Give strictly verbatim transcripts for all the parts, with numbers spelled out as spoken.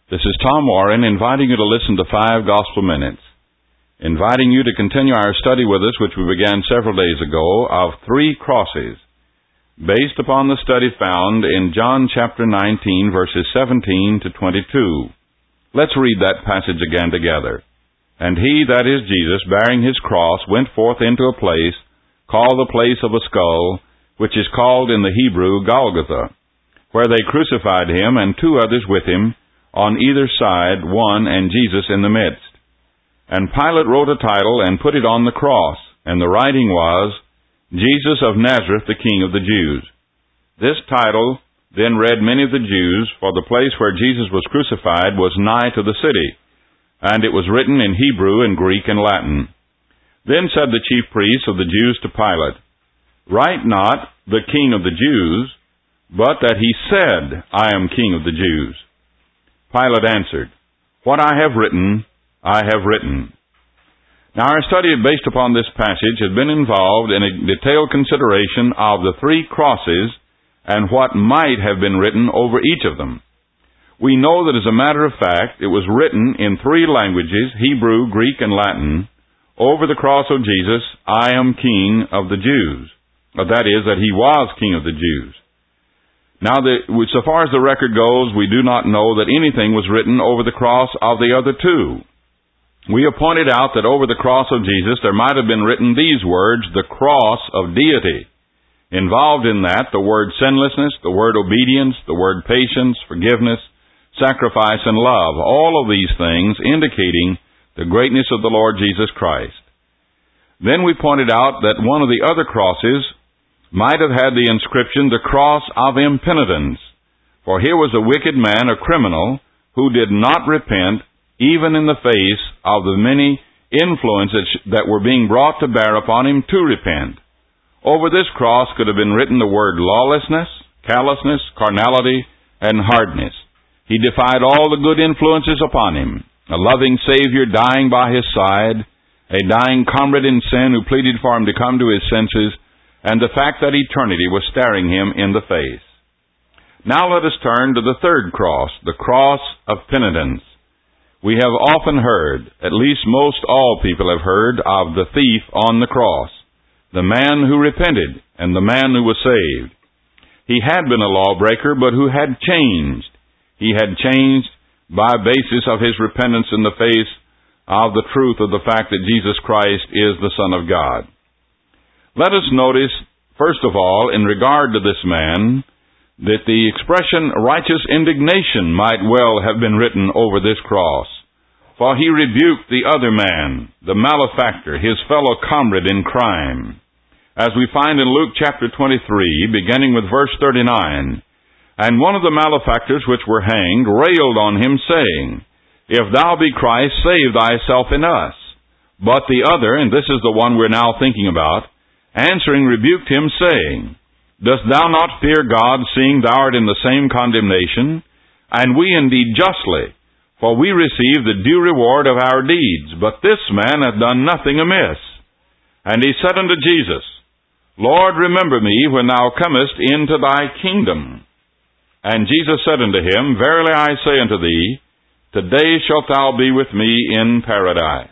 This is Tom Warren inviting you to listen to Five Gospel Minutes, inviting you to continue our study with us, which we began several days ago, of three crosses, based upon the study found in John chapter nineteen, verses seventeen to twenty-two. Let's read that passage again together. And he, that is Jesus, bearing his cross, went forth into a place called the place of a skull, which is called in the Hebrew Golgotha, where they crucified him and two others with him, on either side, one and Jesus in the midst. And Pilate wrote a title and put it on the cross, and the writing was, Jesus of Nazareth, the King of the Jews. This title then read many of the Jews, for the place where Jesus was crucified was nigh to the city, and it was written in Hebrew and Greek and Latin. Then said the chief priests of the Jews to Pilate, Write not, the King of the Jews, but that he said, I am King of the Jews. Pilate answered, What I have written, I have written. Now our study based upon this passage has been involved in a detailed consideration of the three crosses and what might have been written over each of them. We know that as a matter of fact, it was written in three languages, Hebrew, Greek, and Latin, over the cross of Jesus, I am King of the Jews. That is, that he was King of the Jews. Now, the, so far as the record goes, we do not know that anything was written over the cross of the other two. We have pointed out that over the cross of Jesus there might have been written these words, the cross of deity. Involved in that, the word sinlessness, the word obedience, the word patience, forgiveness, sacrifice, and love. All of these things indicating the greatness of the Lord Jesus Christ. Then we pointed out that one of the other crosses might have had the inscription, the cross of impenitence. For here was a wicked man, a criminal, who did not repent, even in the face of the many influences that were being brought to bear upon him to repent. Over this cross could have been written the word lawlessness, callousness, carnality, and hardness. He defied all the good influences upon him. A loving Savior dying by his side, a dying comrade in sin who pleaded for him to come to his senses, and the fact that eternity was staring him in the face. Now let us turn to the third cross, the cross of penitence. We have often heard, at least most all people have heard, of the thief on the cross, the man who repented and the man who was saved. He had been a lawbreaker, but who had changed. He had changed by basis of his repentance in the face of the truth of the fact that Jesus Christ is the Son of God. Let us notice, first of all, in regard to this man, that the expression righteous indignation might well have been written over this cross. For he rebuked the other man, the malefactor, his fellow comrade in crime. As we find in Luke chapter twenty-three, beginning with verse thirty-nine, And one of the malefactors which were hanged railed on him, saying, If thou be Christ, save thyself and us. But the other, and this is the one we're now thinking about, answering rebuked him, saying, Dost thou not fear God, seeing thou art in the same condemnation? And we indeed justly, for we receive the due reward of our deeds, but this man hath done nothing amiss. And he said unto Jesus, Lord, remember me when thou comest into thy kingdom. And Jesus said unto him, Verily I say unto thee, Today shalt thou be with me in paradise.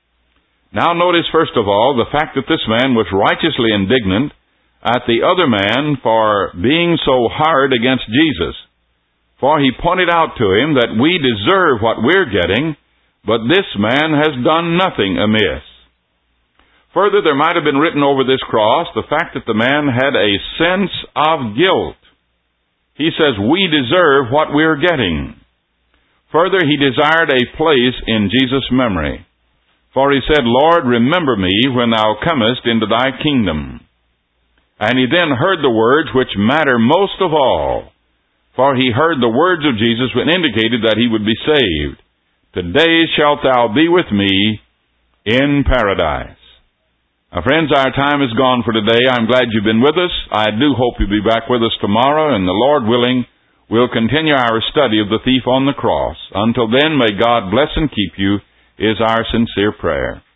Now notice, first of all, the fact that this man was righteously indignant at the other man for being so hard against Jesus. For he pointed out to him that we deserve what we're getting, but this man has done nothing amiss. Further, there might have been written over this cross the fact that the man had a sense of guilt. He says, we deserve what we're getting. Further, he desired a place in Jesus' memory. For he said, Lord, remember me when thou comest into thy kingdom. And he then heard the words which matter most of all. For he heard the words of Jesus which indicated that he would be saved. Today shalt thou be with me in paradise. Now, friends, our time is gone for today. I'm glad you've been with us. I do hope you'll be back with us tomorrow, and the Lord willing, we'll continue our study of the thief on the cross. Until then, may God bless and keep you, is our sincere prayer.